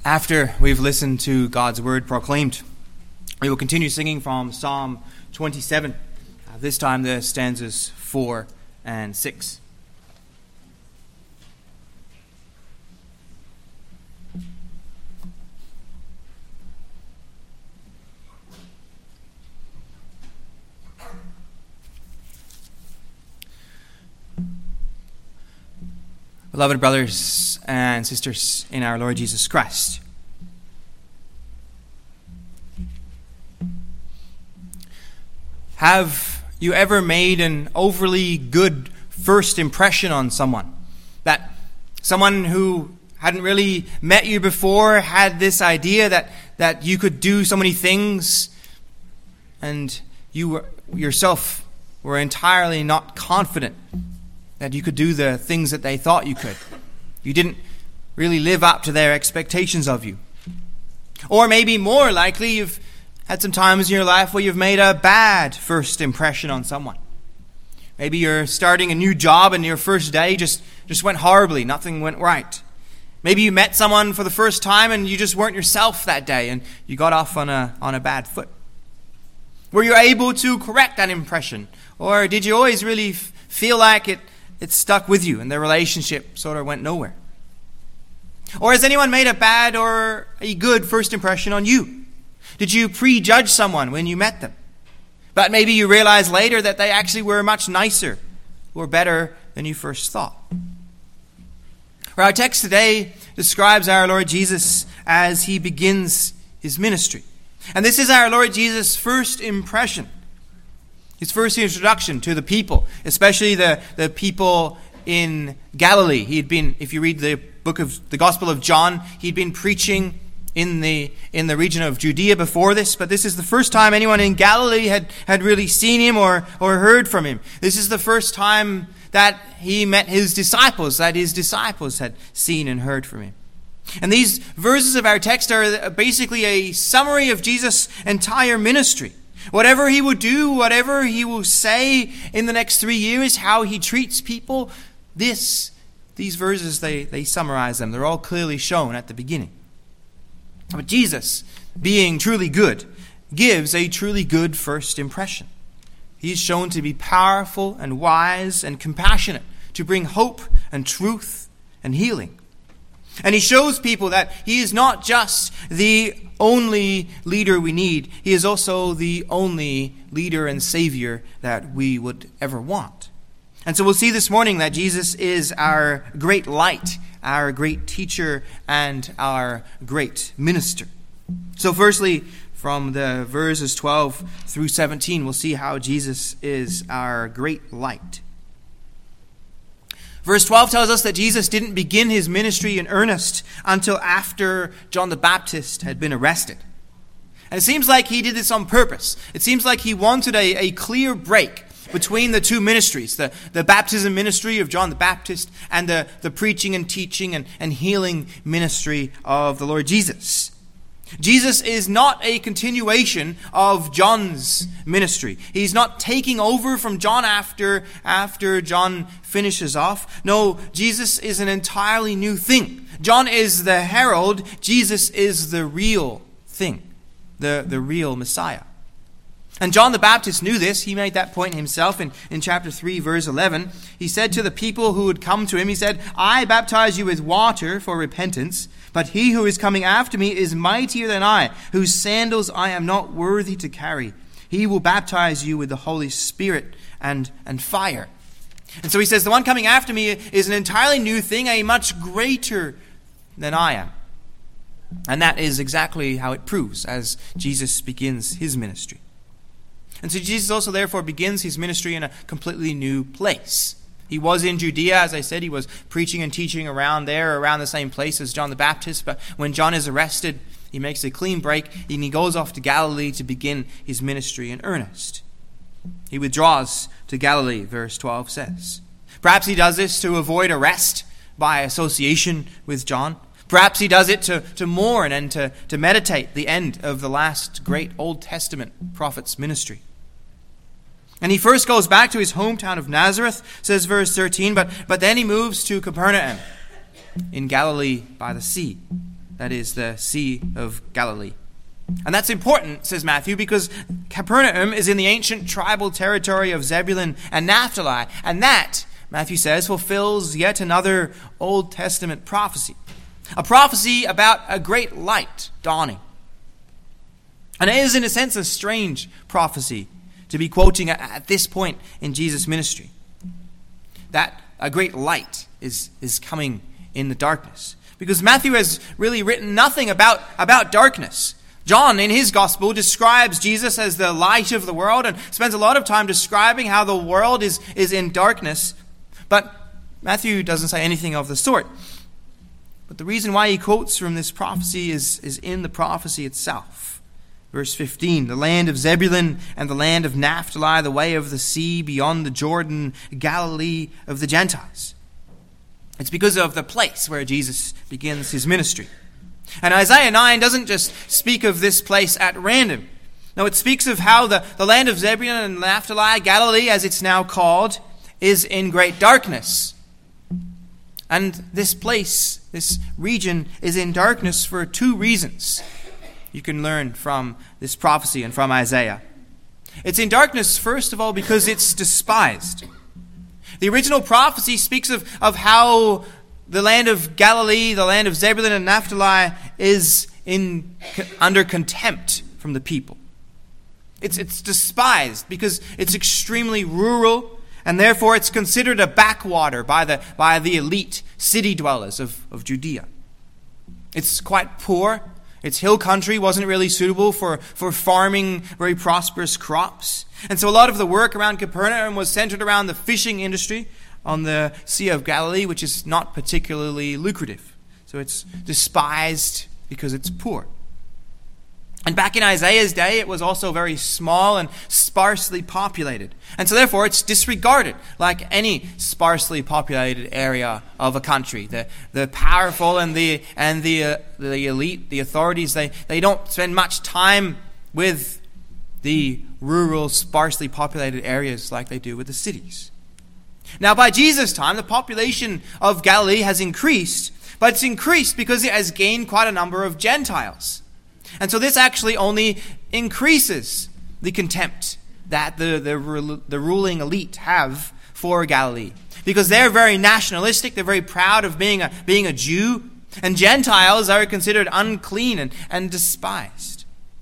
After we've listened to God's word proclaimed, we will continue singing from Psalm 27. This time the stanzas 4 and 6. Beloved brothers and sisters in our Lord Jesus Christ, have you ever made an overly good first impression on someone? That someone who hadn't really met you before had this idea that you could do so many things, and you yourself were entirely not confident that you could do the things that they thought you could. You didn't really live up to their expectations of you. Or maybe more likely, you've had some times in your life where you've made a bad first impression on someone. Maybe you're starting a new job and your first day just went horribly. Nothing went right. Maybe you met someone for the first time and you just weren't yourself that day and you got off on a bad foot. Were you able to correct that impression? Or did you always really feel like it stuck with you and the relationship sort of went nowhere? Or has anyone made a bad or a good first impression on you? Did you prejudge someone when you met them? But maybe you realize later that they actually were much nicer or better than you first thought. Our text today describes our Lord Jesus as he begins his ministry. And this is our Lord Jesus' first impression. His first introduction to the people, especially the people in Galilee. He had been, if you read the Gospel of John, he'd been preaching in the region of Judea before this, but this is the first time anyone in Galilee had really seen him or heard from him. This is the first time that he met his disciples, that his disciples had seen and heard from him. And these verses of our text are basically a summary of Jesus' entire ministry. Whatever he will do, whatever he will say in the next 3 years, how he treats people, these verses, they summarize them. They're all clearly shown at the beginning. But Jesus, being truly good, gives a truly good first impression. He is shown to be powerful and wise and compassionate, to bring hope and truth and healing. And he shows people that he is not just the only leader we need. He is also the only leader and savior that we would ever want. And so we'll see this morning that Jesus is our great light, our great teacher, and our great minister. So firstly, from the verses 12 through 17, we'll see how Jesus is our great light. Verse 12 tells us that Jesus didn't begin his ministry in earnest until after John the Baptist had been arrested. And it seems like he did this on purpose. It seems like he wanted a clear break between the two ministries, the baptism ministry of John the Baptist and the preaching and teaching and healing ministry of the Lord Jesus. Jesus is not a continuation of John's ministry. He's not taking over from John after John finishes off. No, Jesus is an entirely new thing. John is the herald. Jesus is the real thing, the real Messiah. And John the Baptist knew this. He made that point himself in chapter 3, verse 11. He said to the people who would come to him, he said, "I baptize you with water for repentance, but he who is coming after me is mightier than I, whose sandals I am not worthy to carry. He will baptize you with the Holy Spirit and fire." And so he says, the one coming after me is an entirely new thing, a much greater than I am. And that is exactly how it proves as Jesus begins his ministry. And so Jesus also therefore begins his ministry in a completely new place. He was in Judea, as I said. He was preaching and teaching around the same place as John the Baptist. But when John is arrested, he makes a clean break and he goes off to Galilee to begin his ministry in earnest. He withdraws to Galilee, verse 12 says. Perhaps he does this to avoid arrest by association with John. Perhaps he does it to mourn and to meditate the end of the last great Old Testament prophet's ministry. And he first goes back to his hometown of Nazareth, says verse 13, but then he moves to Capernaum in Galilee by the sea. that is the Sea of Galilee. And that's important, says Matthew, because Capernaum is in the ancient tribal territory of Zebulun and Naphtali, and that, Matthew says, fulfills yet another Old Testament prophecy, a prophecy about a great light dawning. And it is, in a sense, a strange prophecy to be quoting at this point in Jesus' ministry, that a great light is coming in the darkness. Because Matthew has really written nothing about darkness. John, in his gospel, describes Jesus as the light of the world and spends a lot of time describing how the world is in darkness. But Matthew doesn't say anything of the sort. But the reason why he quotes from this prophecy is in the prophecy itself. Verse 15, the land of Zebulun and the land of Naphtali, the way of the sea beyond the Jordan, Galilee of the Gentiles. It's because of the place where Jesus begins his ministry. And Isaiah 9 doesn't just speak of this place at random. No, it speaks of how the land of Zebulun and Naphtali, Galilee as it's now called, is in great darkness. And this place, this region, is in darkness for two reasons you can learn from this prophecy and from Isaiah. It's in darkness, first of all, because it's despised. The original prophecy speaks of how the land of Galilee, the land of Zebulun and Naphtali, is under contempt from the people. It's despised because it's extremely rural, and therefore it's considered a backwater by the elite city dwellers of Judea. It's quite poor. Its hill country wasn't really suitable for farming very prosperous crops. And so a lot of the work around Capernaum was centered around the fishing industry on the Sea of Galilee, which is not particularly lucrative. So it's despised because it's poor. And back in Isaiah's day, it was also very small and sparsely populated. And so therefore it's disregarded like any sparsely populated area of a country. The powerful and the elite, the authorities, they don't spend much time with the rural, sparsely populated areas like they do with the cities. Now, by Jesus' time, the population of Galilee has increased, but it's increased because it has gained quite a number of Gentiles. And so this actually only increases the contempt that the ruling elite have for Galilee. Because they're very nationalistic, they're very proud of being a Jew, and Gentiles are considered unclean and despised.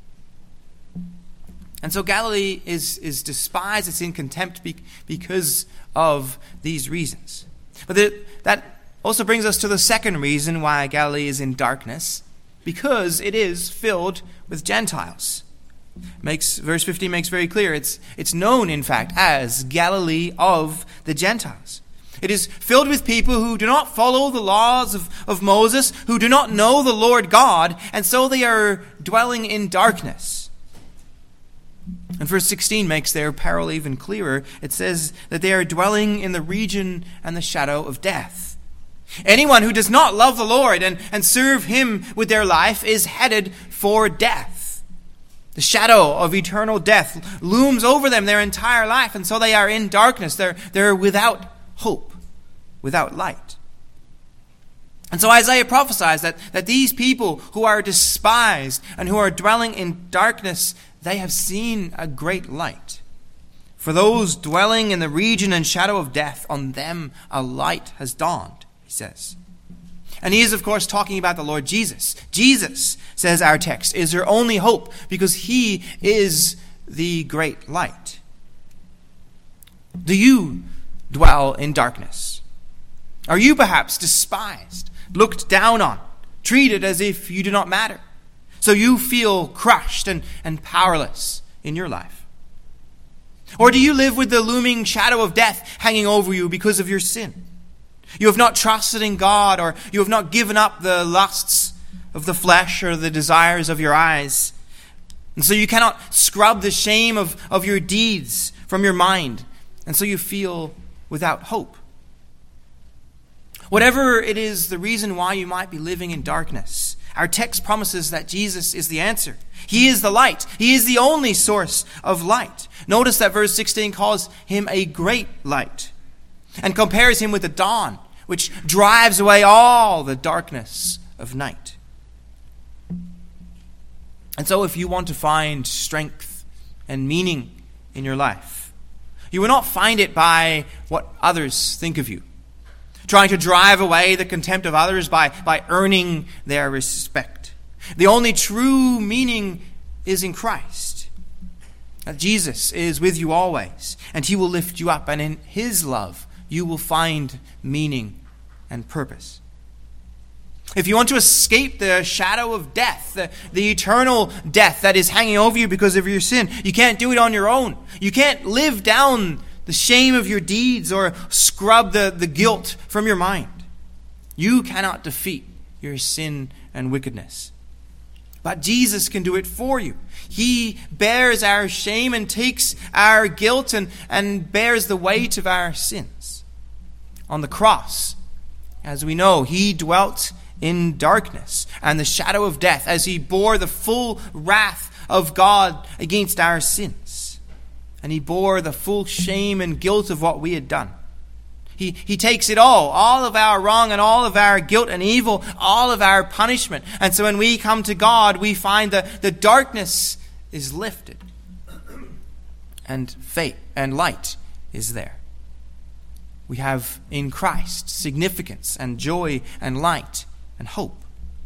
And so Galilee is despised, it's in contempt because of these reasons. But that also brings us to the second reason why Galilee is in darkness, because it is filled with Gentiles. Verse 15 makes very clear, it's known, in fact, as Galilee of the Gentiles. It is filled with people who do not follow the laws of Moses, who do not know the Lord God, and so they are dwelling in darkness. And verse 16 makes their peril even clearer. It says that they are dwelling in the region and the shadow of death. Anyone who does not love the Lord and serve him with their life is headed for death. The shadow of eternal death looms over them their entire life, and so they are in darkness. They're without hope, without light. And so Isaiah prophesies that these people who are despised and who are dwelling in darkness, they have seen a great light. For those dwelling in the region and shadow of death, on them a light has dawned, he says. And he is, of course, talking about the Lord Jesus. Jesus, says our text, is their only hope because he is the great light. Do you dwell in darkness? Are you perhaps despised, looked down on, treated as if you do not matter? So you feel crushed and powerless in your life? Or do you live with the looming shadow of death hanging over you because of your sin? You have not trusted in God, or you have not given up the lusts of the flesh or the desires of your eyes. And so you cannot scrub the shame of your deeds from your mind. And so you feel without hope. Whatever it is, the reason why you might be living in darkness, our text promises that Jesus is the answer. He is the light. He is the only source of light. Notice that verse 16 calls him a great light and compares him with the dawn, which drives away all the darkness of night. And so if you want to find strength and meaning in your life, you will not find it by what others think of you, trying to drive away the contempt of others by earning their respect. The only true meaning is in Christ. That Jesus is with you always, and he will lift you up, and in his love you will find meaning and purpose. If you want to escape the shadow of death, the eternal death that is hanging over you because of your sin, you can't do it on your own. You can't live down the shame of your deeds or scrub the guilt from your mind. You cannot defeat your sin and wickedness. But Jesus can do it for you. He bears our shame and takes our guilt and bears the weight of our sins. On the cross, as we know, he dwelt in darkness and the shadow of death as he bore the full wrath of God against our sins. And he bore the full shame and guilt of what we had done. He takes it all of our wrong and all of our guilt and evil, all of our punishment. And so when we come to God, we find that the darkness is lifted and faith and light is there. We have in Christ significance and joy and light and hope.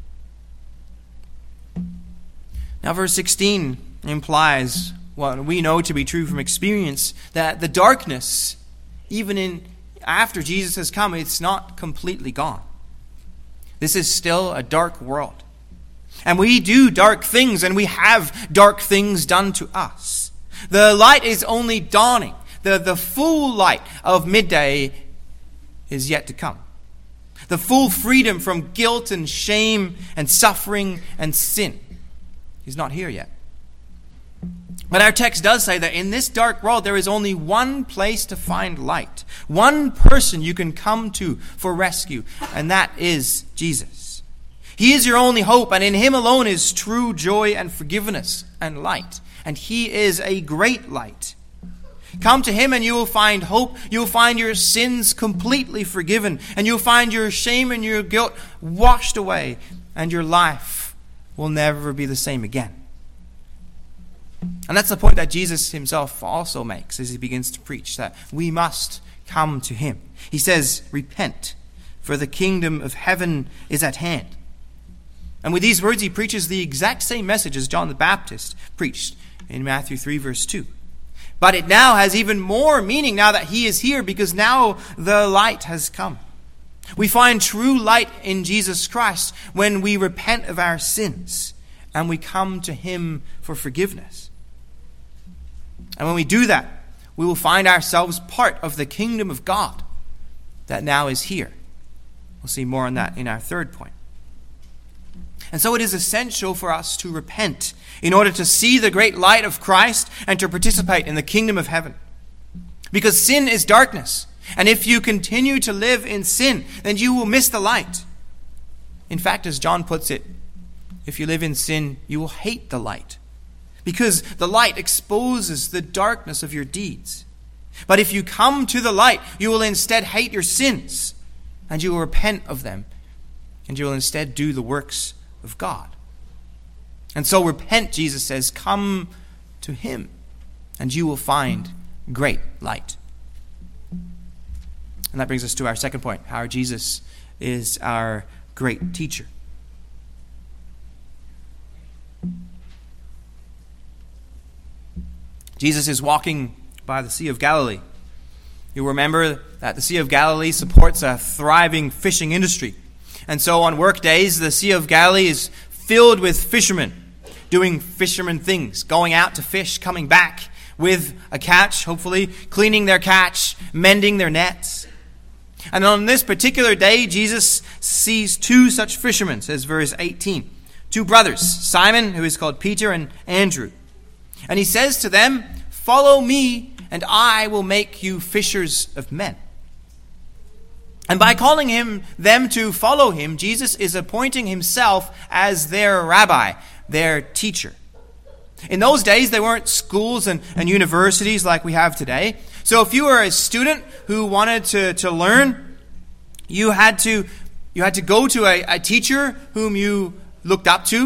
Now verse 16 implies what we know to be true from experience, that the darkness, even after Jesus has come, it's not completely gone. This is still a dark world. And we do dark things, and we have dark things done to us. The light is only dawning. The full light of midday is yet to come. The full freedom from guilt and shame and suffering and sin is not here yet. But our text does say that in this dark world there is only one place to find light. One person you can come to for rescue, and that is Jesus. He is your only hope, and in him alone is true joy and forgiveness and light. And he is a great light. Come to him and you will find hope. You will find your sins completely forgiven. And you will find your shame and your guilt washed away. And your life will never be the same again. And that's the point that Jesus himself also makes as he begins to preach, that we must come to him. He says, repent, for the kingdom of heaven is at hand. And with these words he preaches the exact same message as John the Baptist preached in Matthew 3 verse 2. But it now has even more meaning now that he is here, because now the light has come. We find true light in Jesus Christ when we repent of our sins and we come to him for forgiveness. And when we do that, we will find ourselves part of the kingdom of God that now is here. We'll see more on that in our third point. And so it is essential for us to repent in order to see the great light of Christ and to participate in the kingdom of heaven. Because sin is darkness. And if you continue to live in sin, then you will miss the light. In fact, as John puts it, if you live in sin, you will hate the light. Because the light exposes the darkness of your deeds. But if you come to the light, you will instead hate your sins. And you will repent of them. And you will instead do the works of God. And so repent, Jesus says, come to him, and you will find great light. And that brings us to our second point, how Jesus is our great teacher. Jesus is walking by the Sea of Galilee. You remember that the Sea of Galilee supports a thriving fishing industry. And so on work days, the Sea of Galilee is filled with fishermen doing fisherman things, going out to fish, coming back with a catch, hopefully, cleaning their catch, mending their nets. And on this particular day, Jesus sees two such fishermen, says verse 18. Two brothers, Simon, who is called Peter, and Andrew. And he says to them, follow me, and I will make you fishers of men. And by calling them to follow him, Jesus is appointing himself as their rabbi, their teacher. In those days, there weren't schools and universities like we have today. So if you were a student who wanted to learn, you had to go to a teacher whom you looked up to,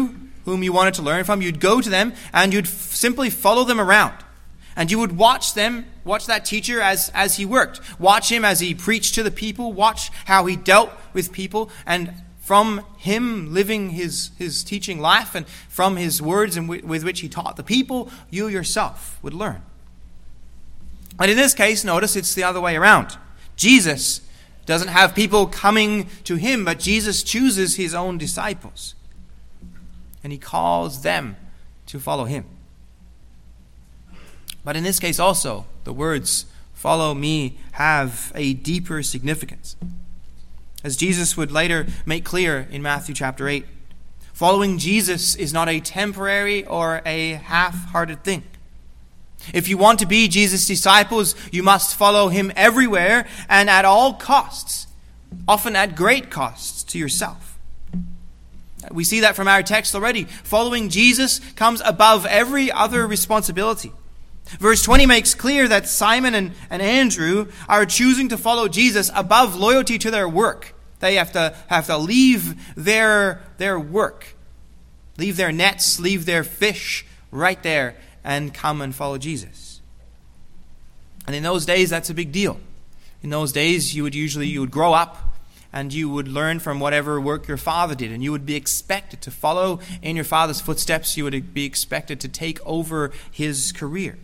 whom you wanted to learn from, you'd go to them and you'd simply follow them around. And you would watch that teacher as he worked. Watch him as he preached to the people. Watch how he dealt with people. And from him living his teaching life and from his words and with which he taught the people, you yourself would learn. But in this case, notice it's the other way around. Jesus doesn't have people coming to him, but Jesus chooses his own disciples. And he calls them to follow him. But in this case also, the words, "follow me," have a deeper significance. As Jesus would later make clear in Matthew chapter 8, following Jesus is not a temporary or a half-hearted thing. If you want to be Jesus' disciples, you must follow him everywhere and at all costs, often at great costs to yourself. We see that from our text already. Following Jesus comes above every other responsibility. Verse 20 makes clear that Simon and Andrew are choosing to follow Jesus above loyalty to their work. They have to leave their work, leave their nets, leave their fish right there and come and follow Jesus. And in those days, that's a big deal. In those days, you would grow up and you would learn from whatever work your father did, and you would be expected to follow in your father's footsteps. You would be expected to take over his career.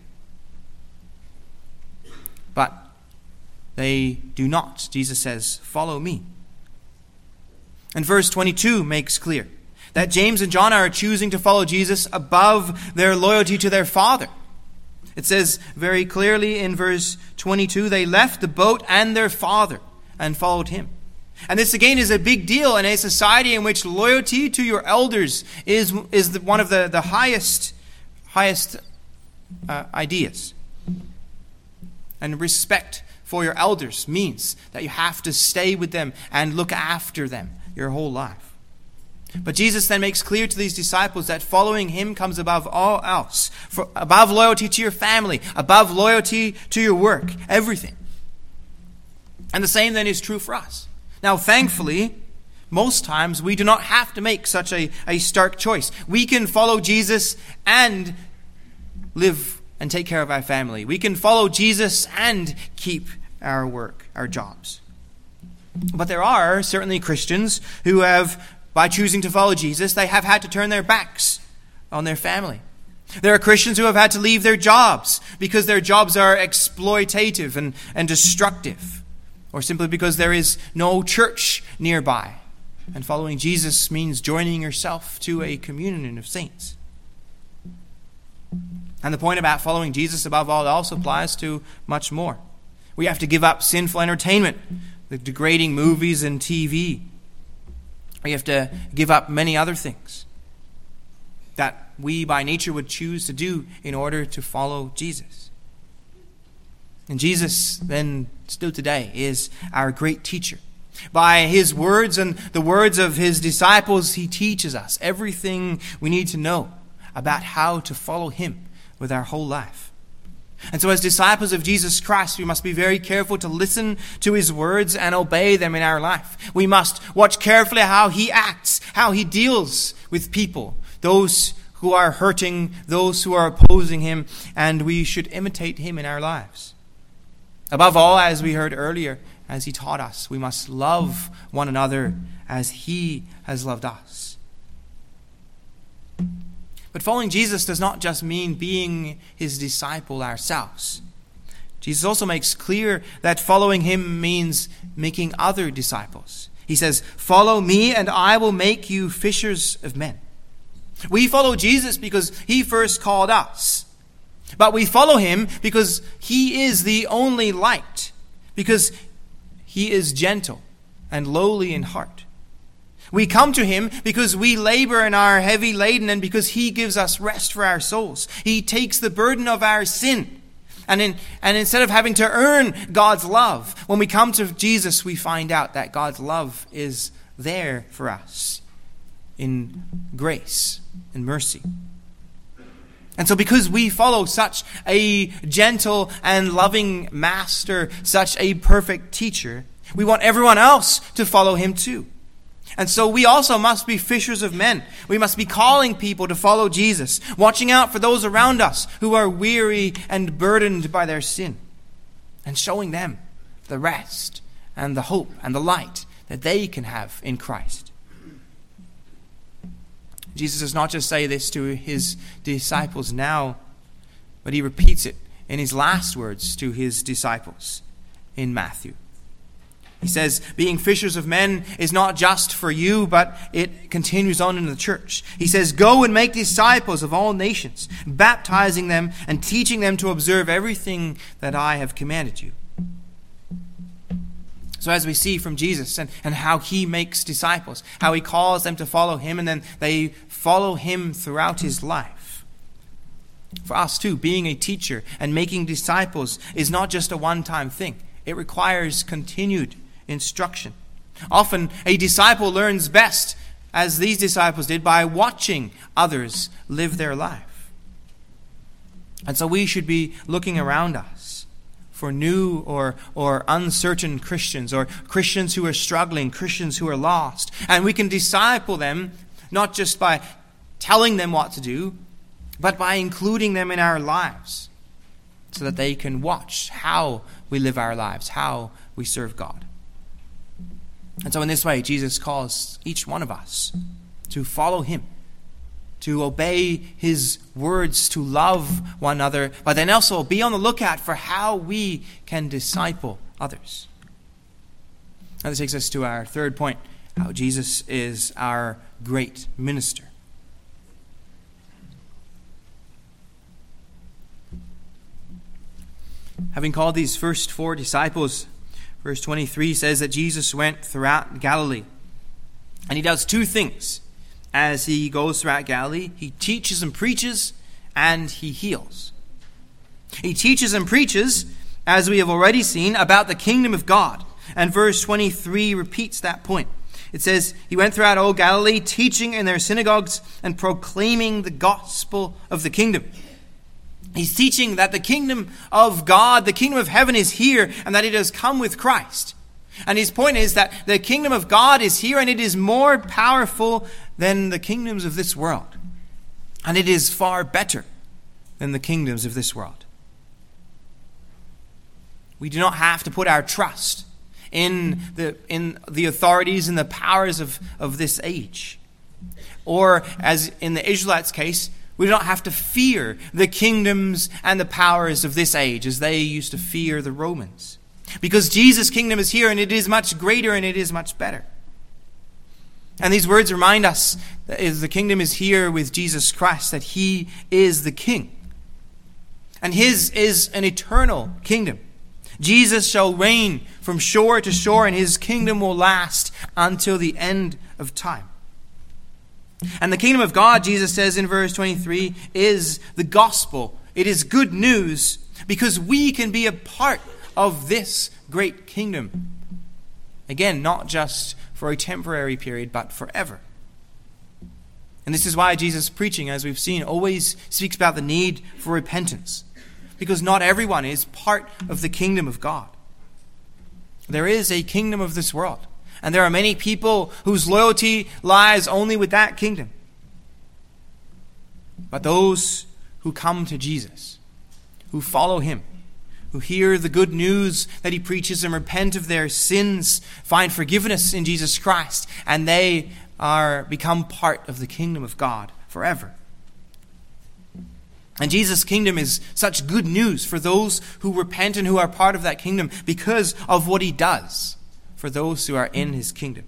But they do not. Jesus says, "Follow me." And verse 22 makes clear that James and John are choosing to follow Jesus above their loyalty to their father. It says very clearly in verse 22, they left the boat and their father and followed him. And this again is a big deal in a society in which loyalty to your elders is one of the highest ideas. And respect for your elders means that you have to stay with them and look after them your whole life. But Jesus then makes clear to these disciples that following him comes above all else, above loyalty to your family, above loyalty to your work, everything. And the same then is true for us. Now, thankfully, most times we do not have to make such a stark choice. We can follow Jesus and live and take care of our family. We can follow Jesus and keep our work, our jobs. But there are certainly Christians who have, by choosing to follow Jesus, they have had to turn their backs on their family. There are Christians who have had to leave their jobs because their jobs are exploitative and destructive, or simply because there is no church nearby. And following Jesus means joining yourself to a communion of saints. And the point about following Jesus above all else applies to much more. We have to give up sinful entertainment, the degrading movies and TV. We have to give up many other things that we by nature would choose to do in order to follow Jesus. And Jesus then, still today, is our great teacher. By his words and the words of his disciples, he teaches us everything we need to know about how to follow him with our whole life. And so as disciples of Jesus Christ, we must be very careful to listen to his words and obey them in our life. We must watch carefully how he acts, how he deals with people, those who are hurting, those who are opposing him, and we should imitate him in our lives. Above all, as we heard earlier, as he taught us, we must love one another as he has loved us. But following Jesus does not just mean being his disciple ourselves. Jesus also makes clear that following him means making other disciples. He says, "Follow me and I will make you fishers of men." We follow Jesus because he first called us. But we follow him because he is the only light, because he is gentle and lowly in heart. We come to him because we labor and are heavy laden, and because he gives us rest for our souls. He takes the burden of our sin. And instead of having to earn God's love, when we come to Jesus, we find out that God's love is there for us in grace and mercy. And so because we follow such a gentle and loving master, such a perfect teacher, we want everyone else to follow him too. And so we also must be fishers of men. We must be calling people to follow Jesus, watching out for those around us who are weary and burdened by their sin, and showing them the rest and the hope and the light that they can have in Christ. Jesus does not just say this to his disciples now, but he repeats it in his last words to his disciples in Matthew. He says, being fishers of men is not just for you, but it continues on in the church. He says, go and make disciples of all nations, baptizing them and teaching them to observe everything that I have commanded you. So as we see from Jesus and how he makes disciples, how he calls them to follow him, and then they follow him throughout his life. For us too, being a teacher and making disciples is not just a one-time thing. It requires continued instruction. Often a disciple learns best, as these disciples did, by watching others live their life. And so we should be looking around us for new or uncertain Christians, or Christians who are struggling, Christians who are lost. And we can disciple them not just by telling them what to do, but by including them in our lives, so that they can watch how we live our lives, how we serve God. And so in this way, Jesus calls each one of us to follow him, to obey his words, to love one another, but then also be on the lookout for how we can disciple others. And this takes us to our third point, how Jesus is our great minister. Having called these first four disciples, verse 23 says that Jesus went throughout Galilee. And he does two things as he goes throughout Galilee. He teaches and preaches, and he heals. He teaches and preaches, as we have already seen, about the kingdom of God. And verse 23 repeats that point. It says, he went throughout all Galilee, teaching in their synagogues and proclaiming the gospel of the kingdom. He's teaching that the kingdom of God, the kingdom of heaven is here, and that it has come with Christ. And his point is that the kingdom of God is here, and it is more powerful than the kingdoms of this world. And it is far better than the kingdoms of this world. We do not have to put our trust in the authorities and the powers of this age. Or, as in the Israelites' case, we do not have to fear the kingdoms and the powers of this age as they used to fear the Romans. Because Jesus' kingdom is here, and it is much greater, and it is much better. And these words remind us that the kingdom is here with Jesus Christ, that he is the king. And his is an eternal kingdom. Jesus shall reign from shore to shore, and his kingdom will last until the end of time. And the kingdom of God, Jesus says in verse 23, is the gospel. It is good news because we can be a part of this great kingdom. Again, not just for a temporary period, but forever. And this is why Jesus' preaching, as we've seen, always speaks about the need for repentance. Because not everyone is part of the kingdom of God. There is a kingdom of this world. And there are many people whose loyalty lies only with that kingdom. But those who come to Jesus, who follow him, who hear the good news that he preaches and repent of their sins, find forgiveness in Jesus Christ, and they become part of the kingdom of God forever. And Jesus' kingdom is such good news for those who repent and who are part of that kingdom because of what he does for those who are in his kingdom.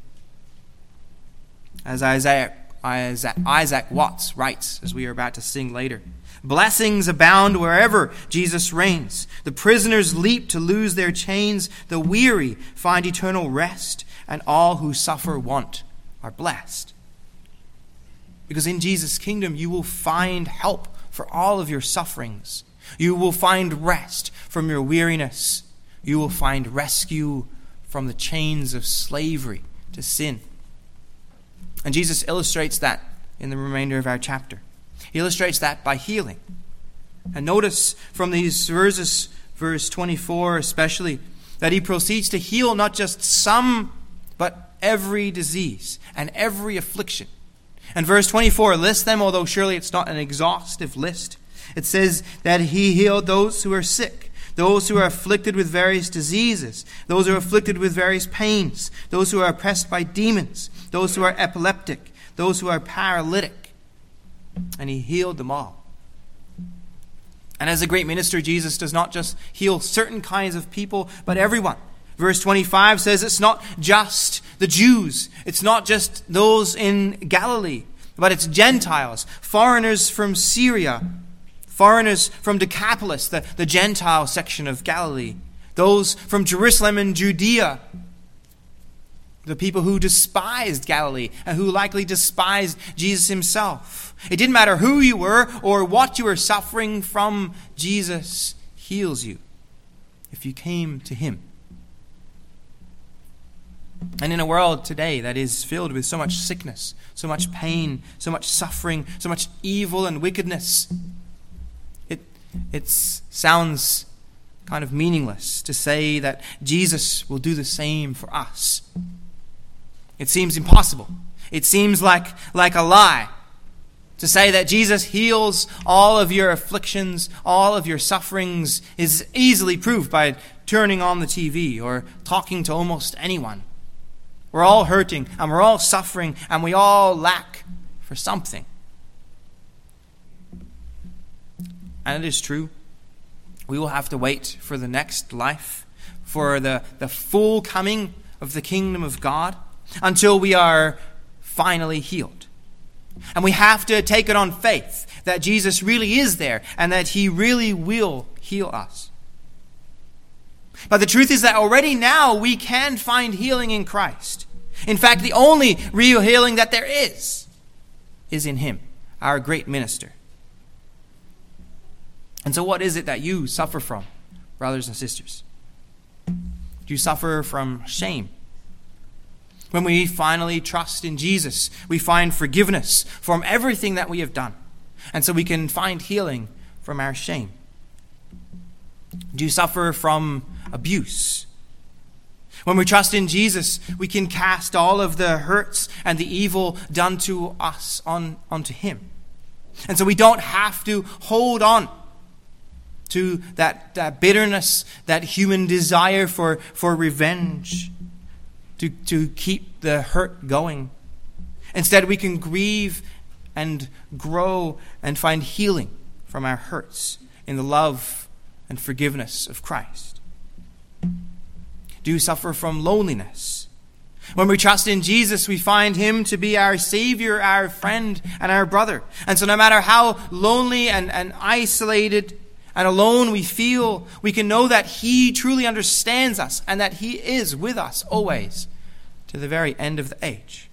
As Isaac Watts writes, as we are about to sing later, blessings abound wherever Jesus reigns. The prisoners leap to lose their chains. The weary find eternal rest. And all who suffer want are blessed. Because in Jesus' kingdom you will find help for all of your sufferings. You will find rest from your weariness. You will find rescue from the chains of slavery to sin. And Jesus illustrates that in the remainder of our chapter. He illustrates that by healing. And notice from these verses, verse 24 especially, that he proceeds to heal not just some, but every disease and every affliction. And verse 24 lists them, although surely it's not an exhaustive list. It says that he healed those who are sick, those who are afflicted with various diseases, those who are afflicted with various pains, those who are oppressed by demons, those who are epileptic, those who are paralytic. And he healed them all. And as a great minister, Jesus does not just heal certain kinds of people, but everyone. Verse 25 says it's not just the Jews. It's not just those in Galilee, but it's Gentiles, foreigners from Syria, foreigners from Decapolis, the Gentile section of Galilee, those from Jerusalem and Judea, the people who despised Galilee and who likely despised Jesus himself. It didn't matter who you were or what you were suffering from, Jesus heals you if you came to him. And in a world today that is filled with so much sickness, so much pain, so much suffering, so much evil and wickedness, it sounds kind of meaningless to say that Jesus will do the same for us. It seems impossible. It seems like a lie to say that Jesus heals all of your afflictions, all of your sufferings is easily proved by turning on the TV or talking to almost anyone. We're all hurting and we're all suffering and we all lack for something. And it is true. We will have to wait for the next life, for the full coming of the kingdom of God, until we are finally healed. And we have to take it on faith that Jesus really is there and that he really will heal us. But the truth is that already now we can find healing in Christ. In fact, the only real healing that there is in him, our great minister. And so what is it that you suffer from, brothers and sisters? Do you suffer from shame? When we finally trust in Jesus, we find forgiveness from everything that we have done. And so we can find healing from our shame. Do you suffer from abuse? When we trust in Jesus, we can cast all of the hurts and the evil done to us onto him. And so we don't have to hold on to that bitterness, that human desire for revenge, to keep the hurt going. Instead, we can grieve and grow and find healing from our hurts in the love and forgiveness of Christ. Do you suffer from loneliness? When we trust in Jesus, we find him to be our Savior, our friend, and our brother. And so no matter how lonely and isolated and alone we feel, we can know that he truly understands us and that he is with us always to the very end of the age.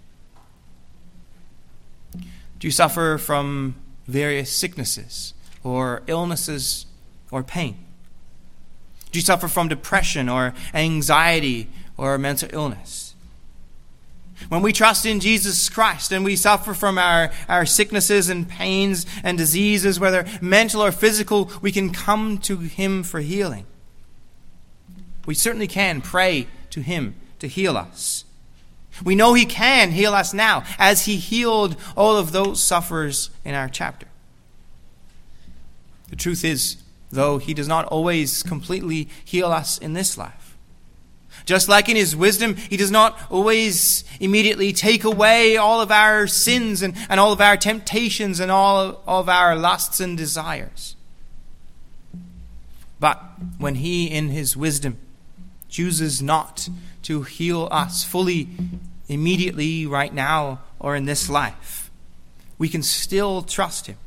Do you suffer from various sicknesses or illnesses or pain? Do you suffer from depression or anxiety or mental illness? When we trust in Jesus Christ and we suffer from our sicknesses and pains and diseases, whether mental or physical, we can come to him for healing. We certainly can pray to him to heal us. We know he can heal us now, as he healed all of those sufferers in our chapter. The truth is, though, he does not always completely heal us in this life. Just like in his wisdom, he does not always immediately take away all of our sins and all of our temptations and all of our lusts and desires. But when he, in his wisdom, chooses not to heal us fully, immediately, right now, or in this life, we can still trust him.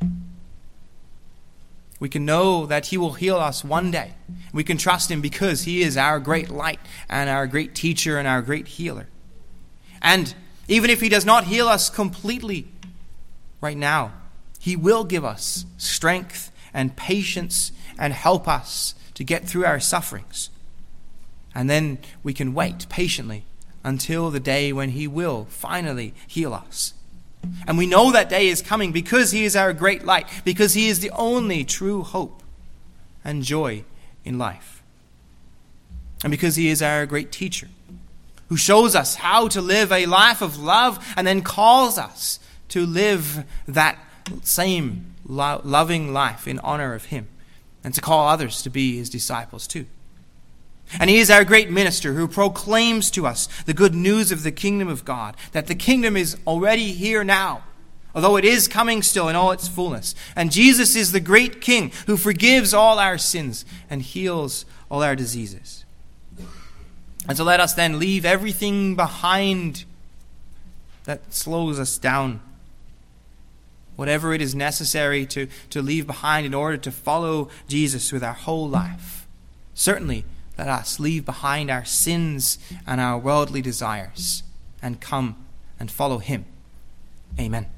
We can know that he will heal us one day. We can trust him because he is our great light and our great teacher and our great healer. And even if he does not heal us completely right now, he will give us strength and patience and help us to get through our sufferings. And then we can wait patiently until the day when he will finally heal us. And we know that day is coming because he is our great light, because he is the only true hope and joy in life. And because he is our great teacher, who shows us how to live a life of love and then calls us to live that same loving life in honor of him and to call others to be his disciples too. And he is our great minister who proclaims to us the good news of the kingdom of God, that the kingdom is already here now, although it is coming still in all its fullness. And Jesus is the great King who forgives all our sins and heals all our diseases. And so let us then leave everything behind that slows us down, whatever it is necessary to leave behind in order to follow Jesus with our whole life. Certainly, let us leave behind our sins and our worldly desires and come and follow him. Amen.